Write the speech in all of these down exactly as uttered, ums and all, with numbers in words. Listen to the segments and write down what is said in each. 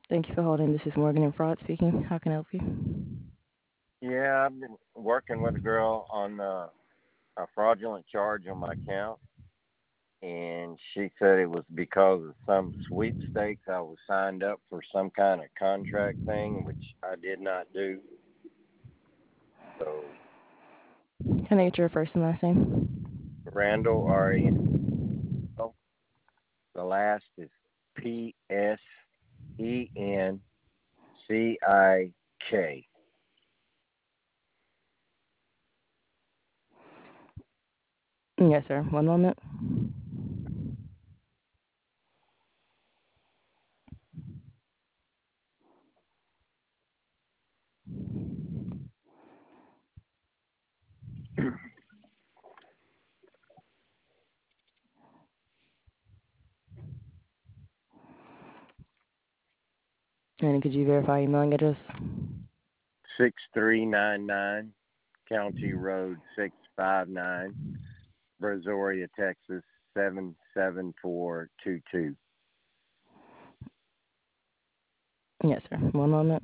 Thank you for holding. This is Morgan and Fraud speaking. How can I help you? Yeah, I've been working with a girl on uh, a fraudulent charge on my account, and she said it was because of some sweepstakes. I was signed up for some kind of contract thing, which I did not do. So, Can I get your first and last name? Randall, R A N D. The last is P S E N C I K. Yes, sir. One moment. And could you verify your mailing address? six three nine nine County Road six five nine, Brazoria, Texas seven seven four two two. Yes, sir. One moment.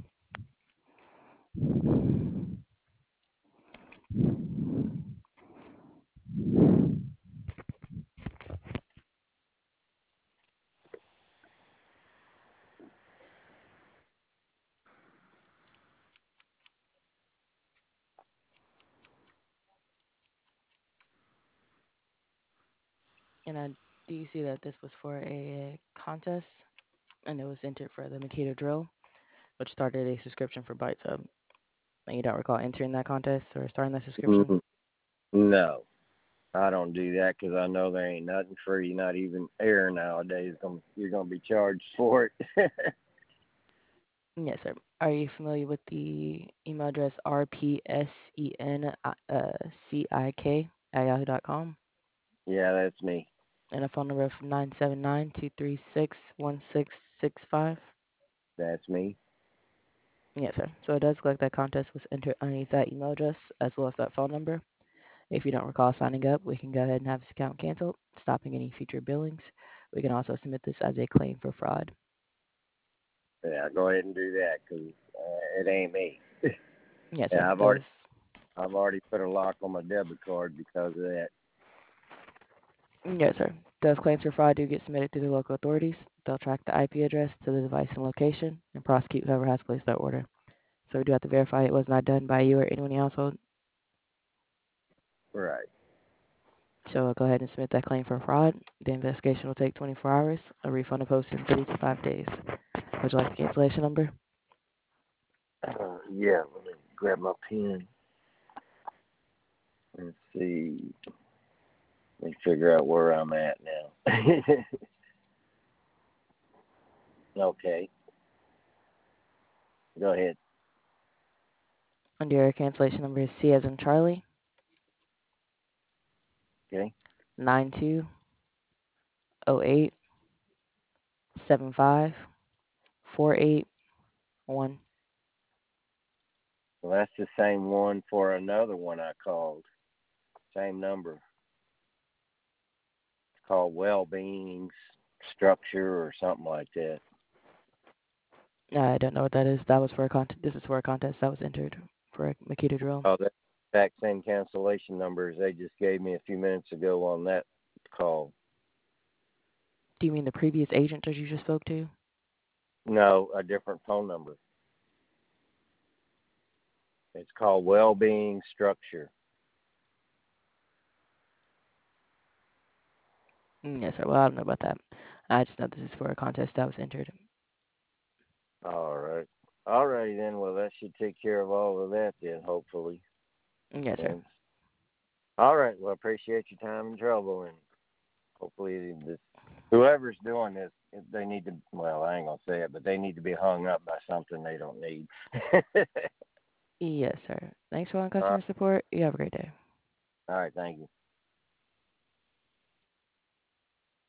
And I do you see that this was for a contest, and it was entered for the Makita drill, which started a subscription for Bytes Hub. And you don't recall entering that contest or starting that subscription? Mm, No, I don't do that because I know there ain't nothing free, not even air nowadays. Gonna, you're gonna be charged for it. Yes, sir. Are you familiar with the email address R P S E N uh, C I K at yahoo dot com Yeah, that's me. and a phone number of nine seven nine, two three six, one six six five? That's me. Yes, sir. So it does look like that contest was entered underneath that email address as well as that phone number. If you don't recall signing up, we can go ahead and have this account canceled, stopping any future billings. We can also submit this as a claim for fraud. Yeah, go ahead and do that because uh, it ain't me. Yes, sir. Yeah, I've Does already I've already put a lock on my debit card because of that. Yes, sir. Those claims for fraud do get submitted to the local authorities. They'll track the I P address to the device and location and prosecute whoever has placed that order. So we do have to verify it was not done by you or anyone in your household. Right. So we'll go ahead and submit that claim for fraud. The investigation will take twenty-four hours. A refund will post in three to five days. Would you like the cancellation number? Uh, yeah, let me grab my pen and see. Let me figure out where I'm at now. Okay, go ahead. And your cancellation number is C as in Charlie, Okay. nine two zero eight seven five four eight one. Well, that's the same one for another one I called. Same number. It's called Well-Being Structure or something like that. I don't know what that is. That was for a contest. This is for a contest that was entered for a Makita drill. Oh, that's the exact same cancellation numbers they just gave me a few minutes ago on that call. Do you mean the previous agent that you just spoke to? No, a different phone number. It's called Well-Being Structure. Mm, yes, sir. Well, I don't know about that. I just know this is for a contest that was entered. All right. All righty then. Well, that should take care of all of that then, hopefully. Mm, yes, sir. And all right. Well, appreciate your time and trouble, and hopefully this whoever's doing this, they need to. Well, I ain't gonna say it, but they need to be hung up by something they don't need. Yes, sir. Thanks for calling all customer support. You have a great day. right. Thank you.